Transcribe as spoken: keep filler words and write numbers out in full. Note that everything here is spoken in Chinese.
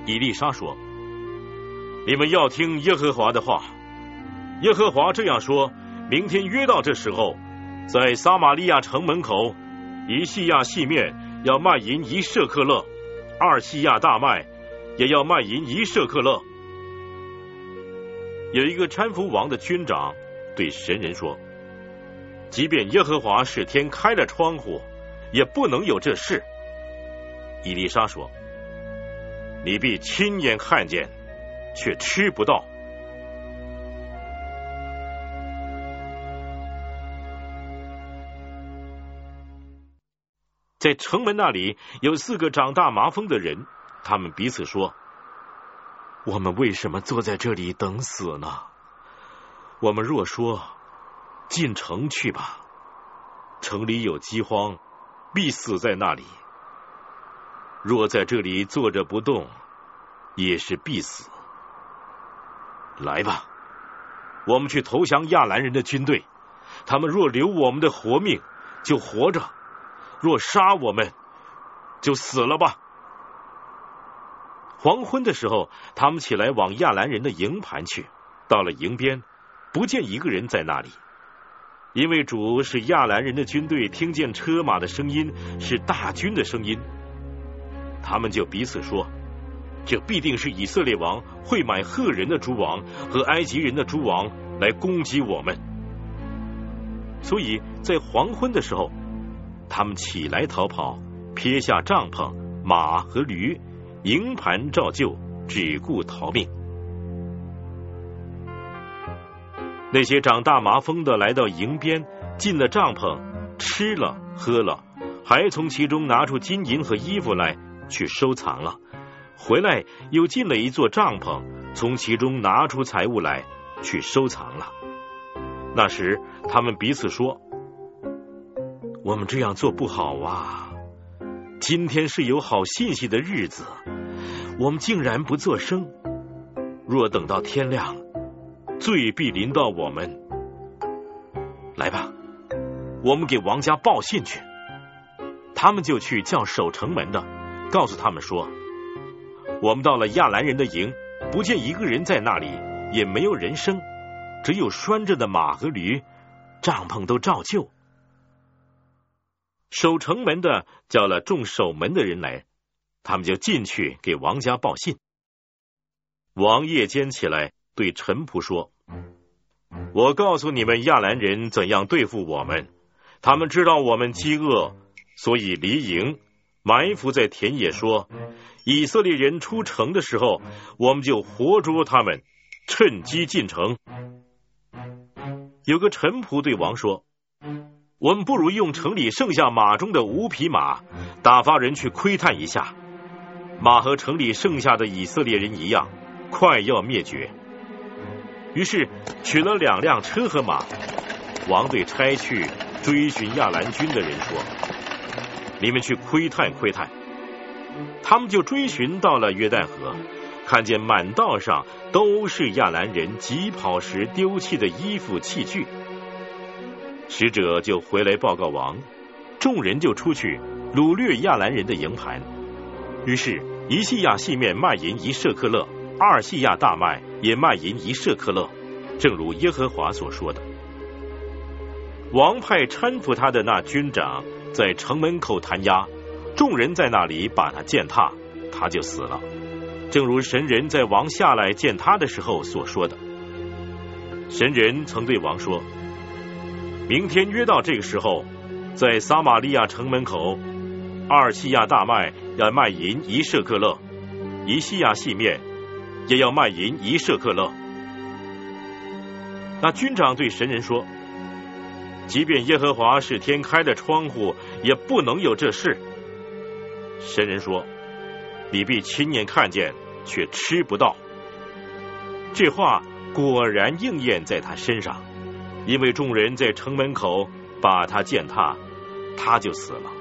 以利沙说：你们要听耶和华的话。耶和华这样说：明天约到这时候，在撒玛利亚城门口，以细亚细面要卖银一舍克勒，二细亚大麦也要卖银一舍克勒。有一个搀扶王的军长对神人说：即便耶和华使天开了窗户，也不能有这事。以利沙说：你必亲眼看见，却吃不到。在城门那里有四个长大麻风的人，他们彼此说：我们为什么坐在这里等死呢？我们若说进城去吧，城里有饥荒，必死在那里；若在这里坐着不动，也是必死。来吧，我们去投降亚兰人的军队，他们若留我们的活命，就活着；若杀我们，就死了吧。黄昏的时候，他们起来往亚兰人的营盘去，到了营边，不见一个人在那里，因为主是亚兰人的军队听见车马的声音，是大军的声音。他们就彼此说：这必定是以色列王会买赫人的诸王和埃及人的诸王来攻击我们。所以在黄昏的时候，他们起来逃跑，撇下帐篷、马和驴，营盘照旧，只顾逃命。那些长大麻风的来到营边，进了帐篷，吃了喝了，还从其中拿出金银和衣服来去收藏了，回来又进了一座帐篷，从其中拿出财物来去收藏了。那时他们彼此说：我们这样做不好啊，今天是有好信息的日子，我们竟然不作声。若等到天亮，罪必临到我们。来吧，我们给王家报信去。他们就去叫守城门的，告诉他们说：我们到了亚兰人的营，不见一个人在那里，也没有人声，只有拴着的马和驴，帐篷都照旧。守城门的叫了众守门的人来，他们就进去给王家报信。王夜间起来对臣仆说：我告诉你们亚兰人怎样对付我们，他们知道我们饥饿，所以离营埋伏在田野，说以色列人出城的时候，我们就活捉他们，趁机进城。有个臣仆对王说：我们不如用城里剩下马中的五匹马，打发人去窥探一下。马和城里剩下的以色列人一样，快要灭绝。于是取了两辆车和马，王对差去追寻亚兰军的人说：你们去窥探窥探。他们就追寻到了约旦河，看见满道上都是亚兰人疾跑时丢弃的衣服器具。使者就回来报告王，众人就出去掳掠亚兰人的营盘。于是一细亚细面卖银一舍克勒，二细亚大麦也卖银一舍克勒，正如耶和华所说的。王派搀扶他的那军长在城门口弹压，众人在那里把他践踏，他就死了，正如神人在王下来见他的时候所说的。神人曾对王说：明天约到这个时候，在撒玛利亚城门口，二细亚大麦要卖银一舍克勒，一细亚细面也要卖银一舍克勒。那军长对神人说：即便耶和华使天开了窗户，也不能有这事。神人说：你必亲眼看见，却吃不到。这话果然应验在他身上，因为众人在城门口把他践踏，他就死了。